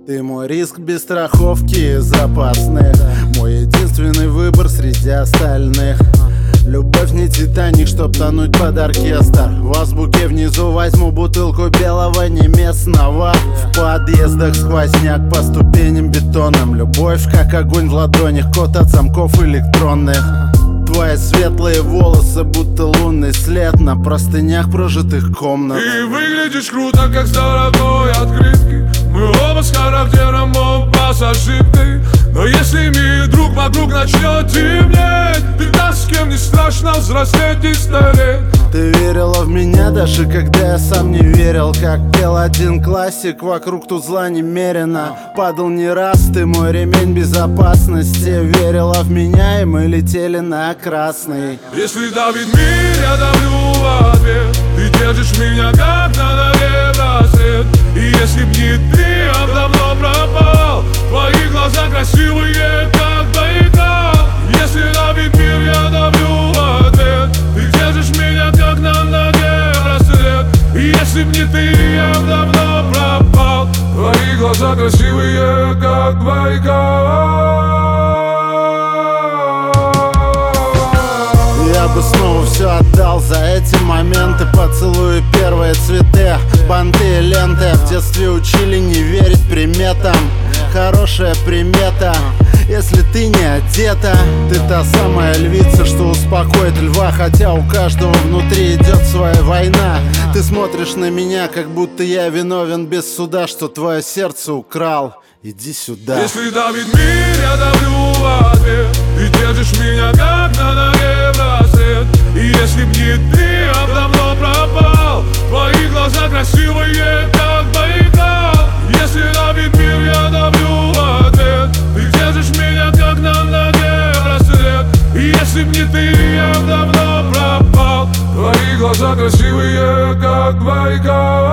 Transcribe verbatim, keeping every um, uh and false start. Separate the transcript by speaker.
Speaker 1: Ты мой риск без страховки запасных, мой единственный выбор среди остальных. Любовь не Титаник, чтоб тонуть под оркестр. В азбуке внизу возьму бутылку белого неместного. В подъездах сквозняк по ступеням бетонным. Любовь как огонь в ладонях, код от замков электронных. Твои светлые волосы, будто лунный след на простынях прожитых комнат.
Speaker 2: Ты выглядишь круто, как с дорогой открытки. Мы оба с характером, оба с ошибкой. Но если мир друг вокруг начнет темнеть, ты та, с кем не страшно взрослеть и стареть.
Speaker 1: Ты верила в меня, даже когда я сам не верил. Как пел один классик, вокруг тут зла немерено. Падал не раз, ты мой ремень безопасности. Верила в меня, и мы летели на красный.
Speaker 2: Если давит мир, я давлю в ответ. Ты держишь меня, как на ноге браслет. И если б не ты, я б давно пропал. Твои глаза красивые, как Байкал. Если давит мир, я давлю в ответ. Ты держишь меня, как на ноге браслет. И если б не ты, я б давно пропал. Твои глаза красивые, как Байкал.
Speaker 1: Я бы снова все отдал за эти моменты. Поцелуи, первые цветы, банты и ленты. В детстве учили не верить приметам. Хорошая примета, если ты не одета. Ты та самая львица, что успокоит льва. Хотя у каждого внутри идет своя война. Ты смотришь на меня, как будто я виновен без суда, что твое сердце украл. Иди сюда.
Speaker 2: Если давит мир, я давлю в ответ. Ты держишь меня, как на ноге браслет. И если б не ты, я б давно пропал. Твои глаза красивые, как Байкал. Если давит мир, я давлю в ответ. Ты держишь меня, как на ноге браслет. И если б не ты, я б давно пропал. Твои глаза красивые, как Байкал.